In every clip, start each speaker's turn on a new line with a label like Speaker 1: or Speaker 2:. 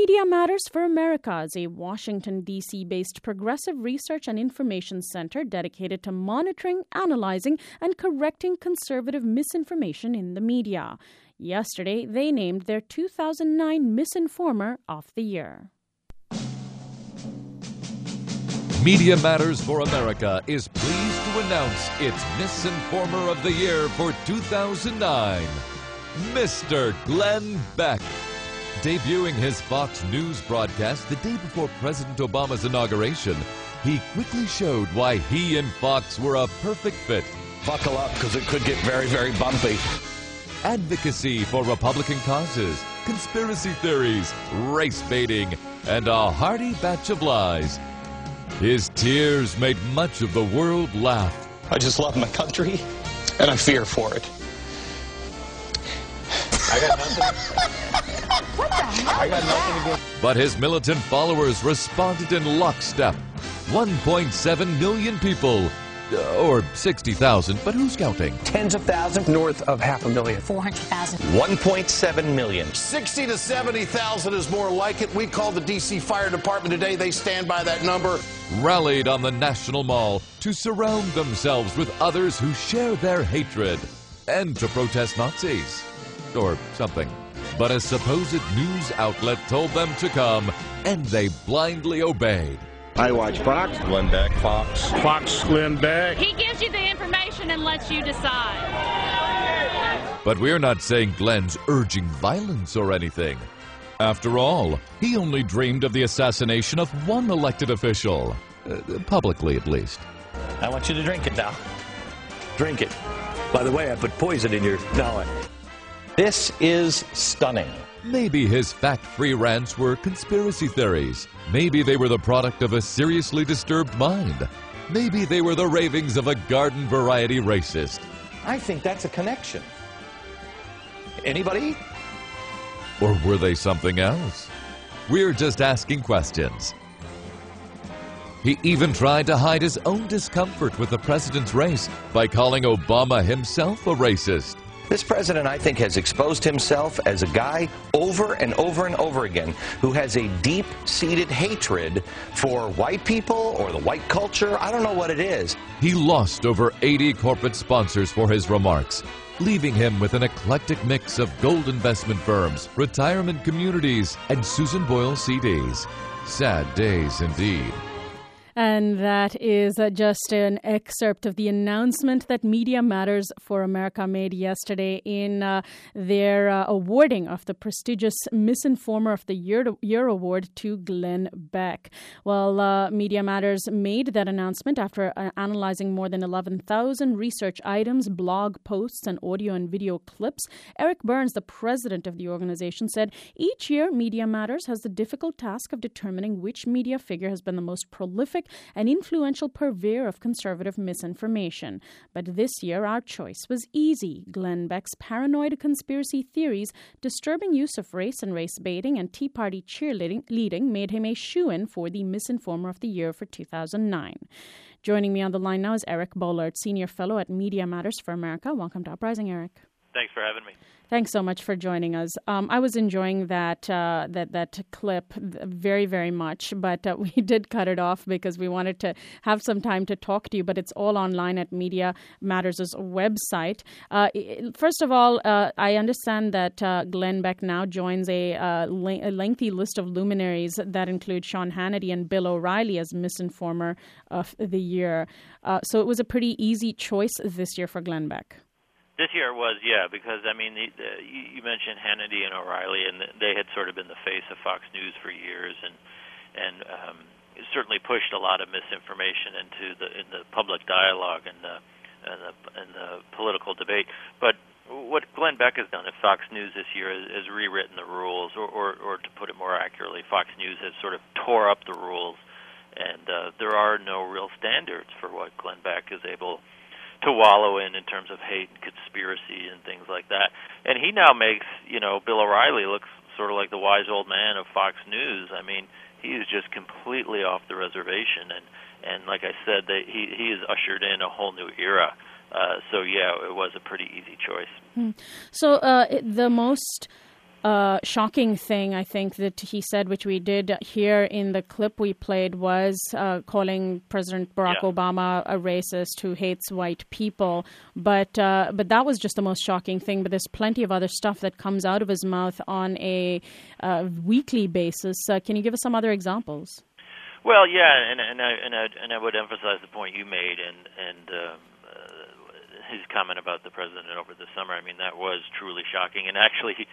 Speaker 1: Media Matters for America is a Washington, D.C.-based progressive research and information center dedicated to monitoring, analyzing, and correcting conservative misinformation in the media. Yesterday, they named their 2009 Misinformer of the Year.
Speaker 2: Media Matters for America is pleased to announce its Misinformer of the Year for 2009, Mr. Glenn Beck. Debuting his Fox News broadcast the day before President Obama's inauguration, he quickly showed why he and Fox were a perfect fit.
Speaker 3: Buckle up, because it could get very, very bumpy.
Speaker 2: Advocacy for Republican causes, conspiracy theories, race baiting, and a hearty batch of lies. His tears made much of the world laugh.
Speaker 3: I just love my country, and I fear for it. I got nothing.
Speaker 4: What the hell?
Speaker 3: I got nothing against.
Speaker 2: But his militant followers responded in lockstep. 1.7 million people, or 60,000, but who's counting?
Speaker 5: Tens of thousands, north of 500,000.
Speaker 4: 400,000.
Speaker 3: 1.7 million.
Speaker 6: 60 to 70,000 is more like it. We called the D.C. Fire Department today. They stand by that number.
Speaker 2: Rallied on the National Mall to surround themselves with others who share their hatred and to protest Nazis. Or something. But a supposed news outlet told them to come, and they blindly obeyed.
Speaker 7: I watch Fox.
Speaker 3: Glenn Beck, Fox.
Speaker 7: Fox, Glenn Beck.
Speaker 8: He gives you the information and lets you decide.
Speaker 2: But we're not saying Glenn's urging violence or anything. After all, he only dreamed of the assassination of one elected official. Publicly, at least.
Speaker 3: I want you to drink it now. Drink it. By the way, I put poison in your... No. This is stunning.
Speaker 2: Maybe his fact-free rants were conspiracy theories. Maybe they were the product of a seriously disturbed mind. Maybe they were the ravings of a garden-variety racist.
Speaker 3: I think that's a connection. Anybody?
Speaker 2: Or were they something else? We're just asking questions. He even tried to hide his own discomfort with the president's race by calling Obama himself a racist.
Speaker 3: This president, I think, has exposed himself as a guy over and over and over again who has a deep-seated hatred for white people or the white culture. I don't know what it is.
Speaker 2: He lost over 80 corporate sponsors for his remarks, leaving him with an eclectic mix of gold investment firms, retirement communities, and Susan Boyle CDs. Sad days indeed.
Speaker 1: And that is just an excerpt of the announcement that Media Matters for America made yesterday in their awarding of the prestigious Misinformer of the Year award to Glenn Beck. Well, Media Matters made that announcement after analyzing more than 11,000 research items, blog posts, and audio and video clips. Eric Burns, the president of the organization, said each year Media Matters has the difficult task of determining which media figure has been the most prolific an influential purveyor of conservative misinformation. But this year, our choice was easy. Glenn Beck's paranoid conspiracy theories, disturbing use of race and race baiting, and Tea Party cheerleading made him a shoo-in for the Misinformer of the Year for 2009. Joining me on the line now is Eric Boehlert, Senior Fellow at Media Matters for America. Welcome to Uprising, Eric.
Speaker 9: Thanks for having me.
Speaker 1: Thanks so much for joining us. I was enjoying that clip very, very much, but we did cut it off because we wanted to have some time to talk to you, but it's all online at Media Matters' website. First of all, I understand that Glenn Beck now joins a lengthy list of luminaries that include Sean Hannity and Bill O'Reilly as Misinformer of the Year. So it was a pretty easy choice this year for Glenn Beck.
Speaker 9: This year it was, yeah, because, I mean, you mentioned Hannity and O'Reilly, and they had sort of been the face of Fox News for years, and certainly pushed a lot of misinformation in the public dialogue and the political debate. But what Glenn Beck has done at Fox News this year is rewritten the rules, or to put it more accurately, Fox News has sort of tore up the rules, and there are no real standards for what Glenn Beck is able to wallow in terms of hate and conspiracy and things like that. And he now makes, Bill O'Reilly look sort of like the wise old man of Fox News. I mean, he is just completely off the reservation. And like I said, he has ushered in a whole new era. So, yeah, it was a pretty easy choice.
Speaker 1: So the most shocking thing, I think, that he said, which we did hear in the clip we played, was calling President Barack Obama a racist who hates white people. But that was just the most shocking thing. But there's plenty of other stuff that comes out of his mouth on a weekly basis. Can you give us some other examples?
Speaker 9: Well, yeah, and I would emphasize the point you made, and his comment about the president over the summer. I mean, that was truly shocking. And actually,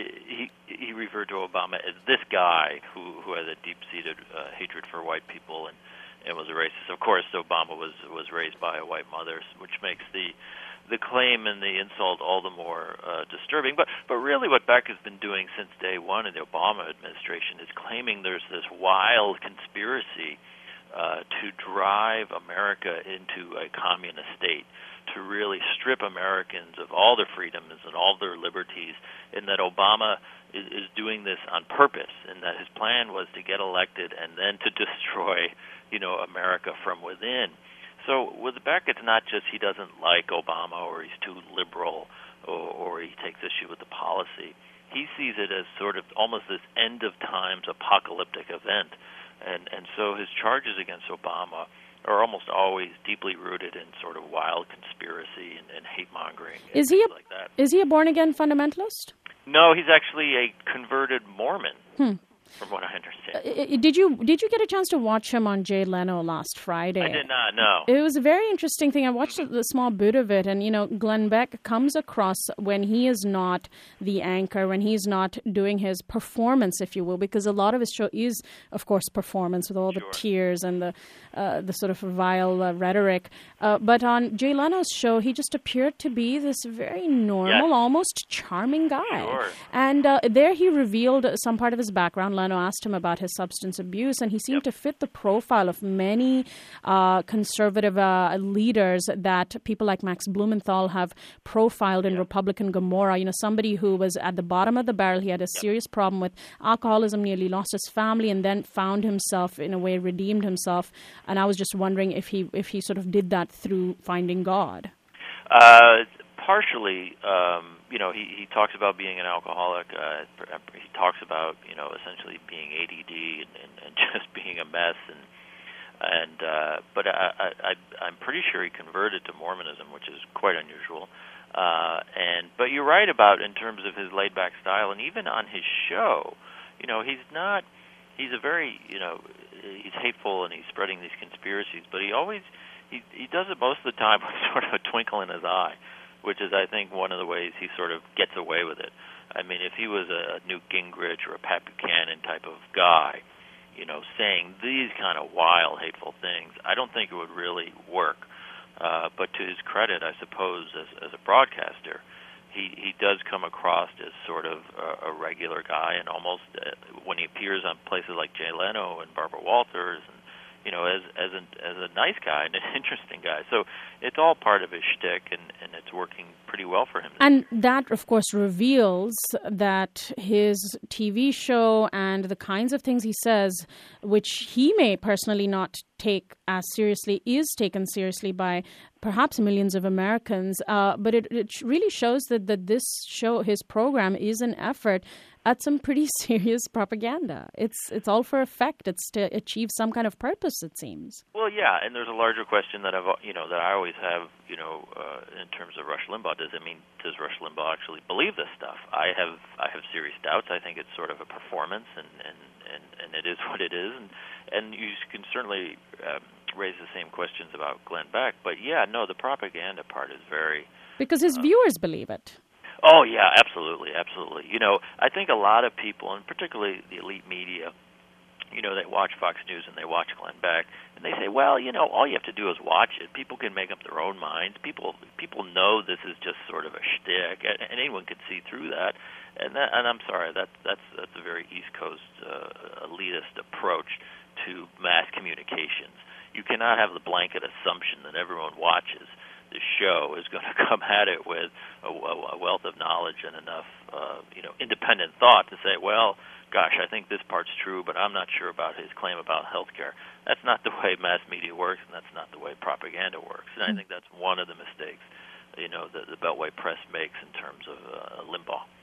Speaker 9: he referred to Obama as this guy who has a deep-seated hatred for white people and was a racist. Of course, Obama was raised by a white mother, which makes the claim and the insult all the more disturbing. But really what Beck has been doing since day one in the Obama administration is claiming there's this wild conspiracy to drive America into a communist state, to really strip Americans of all their freedoms and all their liberties, and that Obama is doing this on purpose, and that his plan was to get elected and then to destroy, America from within. So with Beck, it's not just he doesn't like Obama or he's too liberal or he takes issue with the policy. He sees it as sort of almost this end of times apocalyptic event. And so his charges against Obama are almost always deeply rooted in sort of wild conspiracy and hate-mongering and things like that.
Speaker 1: Is he a born-again fundamentalist?
Speaker 9: No, he's actually a converted Mormon, from what I understand.
Speaker 1: Did you get a chance to watch him on Jay Leno last Friday?
Speaker 9: I did not, no.
Speaker 1: It was a very interesting thing. I watched the small bit of it, and, Glenn Beck comes across when he is not the anchor, when he's not doing his performance, if you will, because a lot of his show is, of course, performance with all the tears and the sort of vile rhetoric. But on Jay Leno's show, he just appeared to be this very normal, almost charming guy.
Speaker 9: Sure.
Speaker 1: And there he revealed some part of his background. Leno asked him about his substance abuse, and he seemed to fit the profile of many conservative leaders that people like Max Blumenthal have profiled in Republican Gomorrah. Somebody who was at the bottom of the barrel. He had a serious problem with alcoholism, nearly lost his family, and then found himself, in a way, redeemed himself. And I was just wondering if he sort of did that through finding God.
Speaker 9: Partially, he talks about being an alcoholic. He talks about, essentially being ADD and just being a mess. But I'm pretty sure he converted to Mormonism, which is quite unusual. But you're right about in terms of his laid-back style, and even on his show, he's a very, he's hateful and he's spreading these conspiracies, but he does it most of the time with sort of a twinkle in his eye, which is, I think, one of the ways he sort of gets away with it. I mean, if he was a Newt Gingrich or a Pat Buchanan type of guy, saying these kind of wild, hateful things, I don't think it would really work. But to his credit, I suppose, as a broadcaster, he does come across as sort of a regular guy, and almost when he appears on places like Jay Leno and Barbara Walters, and as a nice guy and an interesting guy. So it's all part of his shtick, and it's working pretty well for him.
Speaker 1: And that, of course, reveals that his TV show and the kinds of things he says, which he may personally not take as seriously, is taken seriously by perhaps millions of Americans. But it really shows that this show, his program, is an effort at some pretty serious propaganda. It's all for effect. It's to achieve some kind of purpose, it seems.
Speaker 9: Well, yeah, and there's a larger question that that I always have, in terms of Rush Limbaugh. Does Rush Limbaugh actually believe this stuff? I have serious doubts. I think it's sort of a performance, and it is what it is, and you can certainly raise the same questions about Glenn Beck. But yeah, no, the propaganda part is very
Speaker 1: because his viewers believe it.
Speaker 9: Oh, yeah, absolutely, absolutely. I think a lot of people, and particularly the elite media, they watch Fox News and they watch Glenn Beck, and they say, well, all you have to do is watch it. People can make up their own minds. People know this is just sort of a shtick, and anyone can see through that. And I'm sorry, that's a very East Coast elitist approach to mass communications. You cannot have the blanket assumption that everyone watches the show is going to come at it with a wealth of knowledge and enough, independent thought to say, well, gosh, I think this part's true, but I'm not sure about his claim about health care. That's not the way mass media works, and that's not the way propaganda works. And I think that's one of the mistakes, the Beltway press makes in terms of Limbaugh.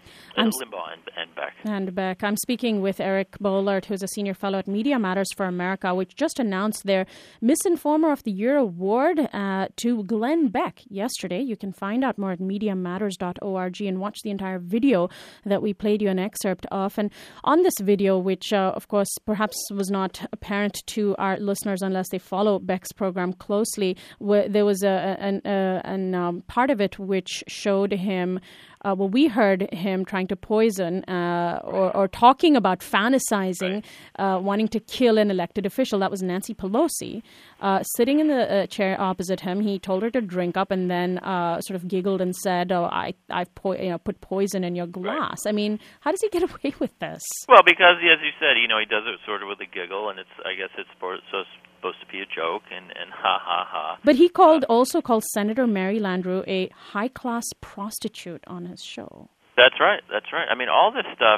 Speaker 9: Limbaugh and Beck.
Speaker 1: And Beck. I'm speaking with Eric Boehlert, who's a senior fellow at Media Matters for America, which just announced their Misinformer of the Year award to Glenn Beck yesterday. You can find out more at MediaMatters.org and watch the entire video that we played you an excerpt of. And on this video, which, of course, perhaps was not apparent to our listeners unless they follow Beck's program closely, there was a part of it which showed him we heard him trying to poison or talking about fantasizing, wanting to kill an elected official. That was Nancy Pelosi. Sitting in the chair opposite him, he told her to drink up and then sort of giggled and said, I've put poison in your glass. Right. I mean, how does he get away with this?
Speaker 9: Well, because, as you said, he does it sort of with a giggle, and I guess it's supposed to be a joke and ha ha ha.
Speaker 1: But he also called Senator Mary Landrieu a high-class prostitute on his show.
Speaker 9: That's right. I mean, all this stuff,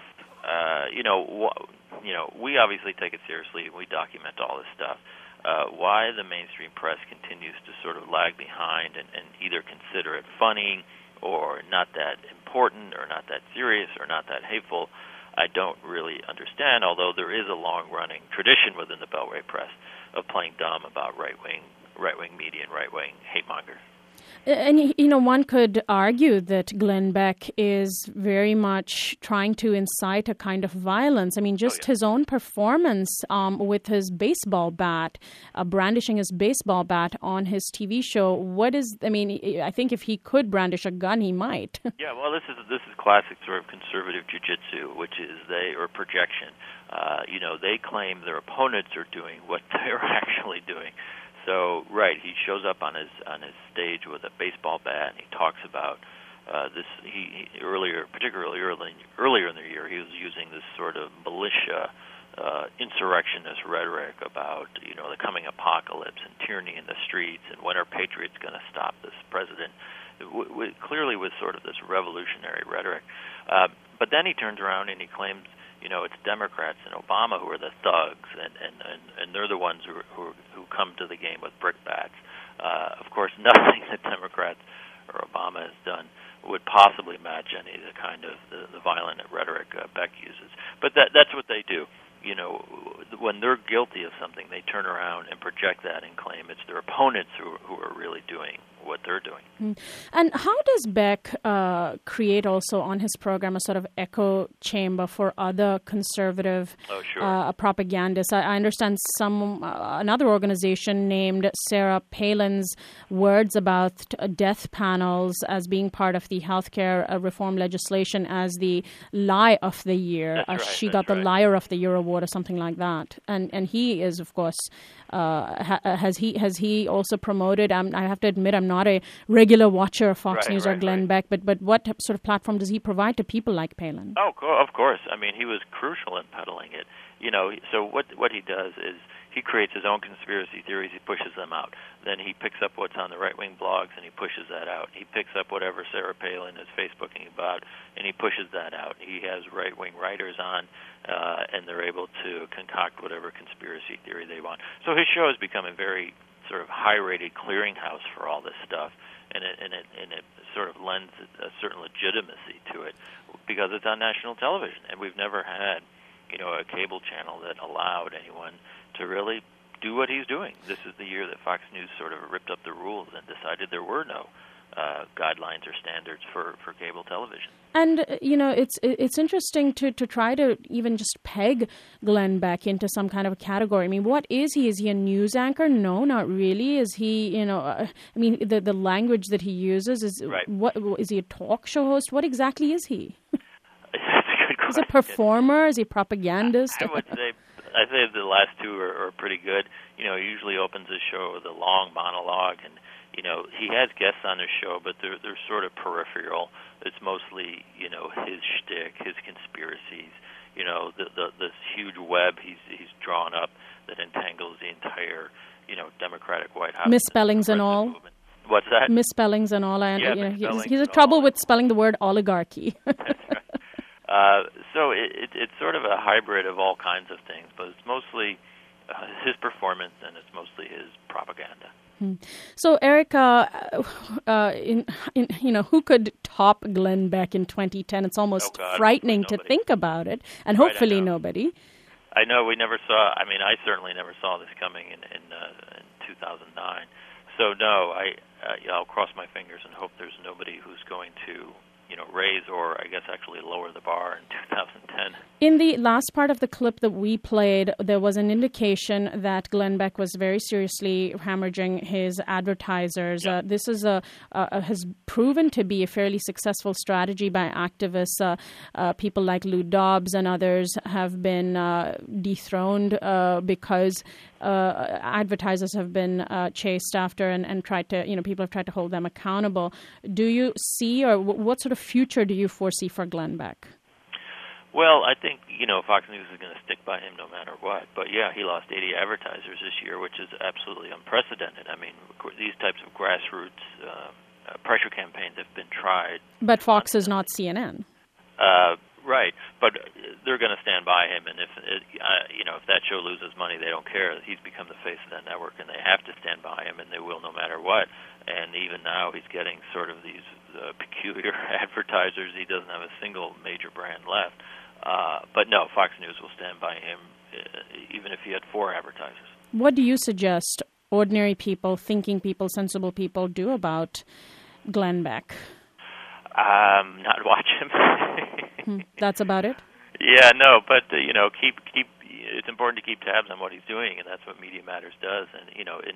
Speaker 9: we obviously take it seriously. We document all this stuff. Why the mainstream press continues to sort of lag behind and either consider it funny or not that important or not that serious or not that hateful, I don't really understand, although there is a long-running tradition within the Beltway press of playing dumb about right-wing media and right-wing hate-mongers.
Speaker 1: And, one could argue that Glenn Beck is very much trying to incite a kind of violence. I mean, just his own performance with his baseball bat, brandishing his baseball bat on his TV show. I think if he could brandish a gun, he might.
Speaker 9: Yeah, well, this is classic sort of conservative jiu-jitsu, which is projection. They claim their opponents are doing what they're actually doing. So, right, he shows up on his stage with a baseball bat, and he talks about this. He particularly earlier in the year, he was using this sort of militia, insurrectionist rhetoric about the coming apocalypse and tyranny in the streets, and when are patriots going to stop this president? Clearly, with sort of this revolutionary rhetoric. But then he turns around and he claims, it's Democrats and Obama who are the thugs, and they're the ones who come to the game with brickbats. Of course, nothing that Democrats or Obama has done would possibly match any of the kind of the violent rhetoric Beck uses. But that's what they do. When they're guilty of something, they turn around and project that and claim it's their opponents who are really doing what they're doing.
Speaker 1: And how does Beck create also on his program a sort of echo chamber for other conservative propagandists? I understand another organization named Sarah Palin's words about death panels as being part of the healthcare reform legislation as the lie of the year. She got the Liar of the Year award or something like that. And he is, of course, has he also promoted? I have to admit, I'm not a regular watcher of Fox News or Glenn Beck, but what sort of platform does he provide to people like Palin?
Speaker 9: Oh, of course. I mean, he was crucial in peddling it. So what he does is he creates his own conspiracy theories. He pushes them out. Then he picks up what's on the right-wing blogs and he pushes that out. He picks up whatever Sarah Palin is Facebooking about and he pushes that out. He has right-wing writers on, and they're able to concoct whatever conspiracy theory they want. So his show has become a very sort of high-rated clearinghouse for all this stuff, and it sort of lends a certain legitimacy to it because it's on national television, and we've never had a cable channel that allowed anyone to really do what he's doing. This is the year that Fox News sort of ripped up the rules and decided there were no guidelines or standards for cable television.
Speaker 1: And, it's interesting to try to even just peg Glenn Beck into some kind of a category. I mean, what is he? Is he a news anchor? No, not really. Is he, the language that he uses, what is he a talk show host? What exactly is he?
Speaker 9: That's a good question.
Speaker 1: Is he a performer? Is he a propagandist?
Speaker 9: I'd say the last two are pretty good. He usually opens his show with a long monologue, and he has guests on his show, but they're sort of peripheral. It's mostly his shtick, his conspiracies. This huge web he's drawn up that entangles the entire Democratic White House.
Speaker 1: Misspellings and all.
Speaker 9: Movement. What's that?
Speaker 1: Misspellings and all. He's a trouble with spelling the word oligarchy.
Speaker 9: So it's sort of a hybrid of all kinds of things, but it's mostly his performance and it's mostly his propaganda.
Speaker 1: So, Erica, who could top Glenn Beck in 2010? It's almost frightening to think about it, and hopefully nobody.
Speaker 9: I know we never saw. I mean, I certainly never saw this coming in 2009. So no, I'll cross my fingers and hope there's nobody who's going to raise or I guess actually lower the bar in 2010.
Speaker 1: In the last part of the clip that we played, there was an indication that Glenn Beck was very seriously hemorrhaging his advertisers.
Speaker 9: Yep.
Speaker 1: This is has proven to be a fairly successful strategy by activists. People like Lou Dobbs and others have been dethroned because advertisers have been chased after and tried to, people have tried to hold them accountable. Do you see, or what sort of future do you foresee for Glenn Beck?
Speaker 9: Well, I think, Fox News is going to stick by him no matter what. But, yeah, he lost 80 advertisers this year, which is absolutely unprecedented. I mean, these types of grassroots pressure campaigns have been tried.
Speaker 1: But Fox is not CNN.
Speaker 9: Right, but they're going to stand by him, and if that show loses money, they don't care. He's become the face of that network, and they have to stand by him, and they will no matter what. And even now, he's getting sort of these peculiar advertisers. He doesn't have a single major brand left. But no, Fox News will stand by him, even if he had 4 advertisers. What
Speaker 1: do you suggest ordinary people, thinking people, sensible people do about Glenn Beck?
Speaker 9: Not watch him.
Speaker 1: That's about it?
Speaker 9: Yeah, no, but keep. It's important to keep tabs on what he's doing, and that's what Media Matters does. And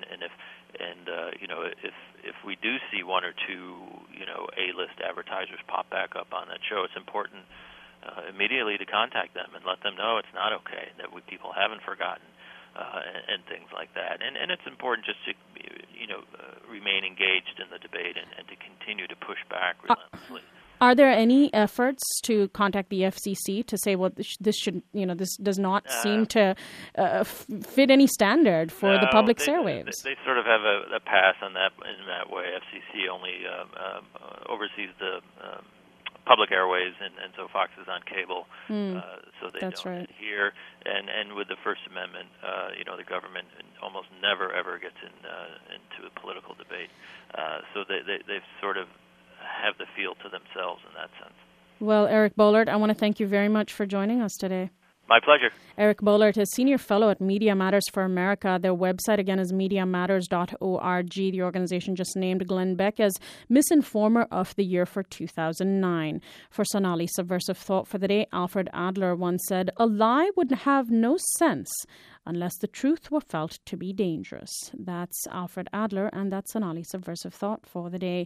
Speaker 9: if we do see 1 or 2 A-list advertisers pop back up on that show, it's important immediately to contact them and let them know it's not okay, that people haven't forgotten, and things like that. And it's important just to remain engaged in the debate and to continue to push back relentlessly.
Speaker 1: Are there any efforts to contact the FCC to say, well, this should, this does not seem to fit any standard for the public's airwaves?
Speaker 9: They sort of have a pass on that in that way. FCC only oversees the public airways, and so Fox is on cable, so they don't adhere. And with the First Amendment, the government almost never ever gets into a political debate. So they've sort of have the field to themselves in that sense.
Speaker 1: Well, Eric Boehlert, I want to thank you very much for joining us today.
Speaker 9: My pleasure.
Speaker 1: Eric Boehlert is Senior Fellow at Media Matters for America. Their website, again, is MediaMatters.org. The organization just named Glenn Beck as Misinformer of the Year for 2009. For Sonali Subversive Thought for the Day, Alfred Adler once said, "A lie would have no sense unless the truth were felt to be dangerous." That's Alfred Adler, and that's Sonali Subversive Thought for the day.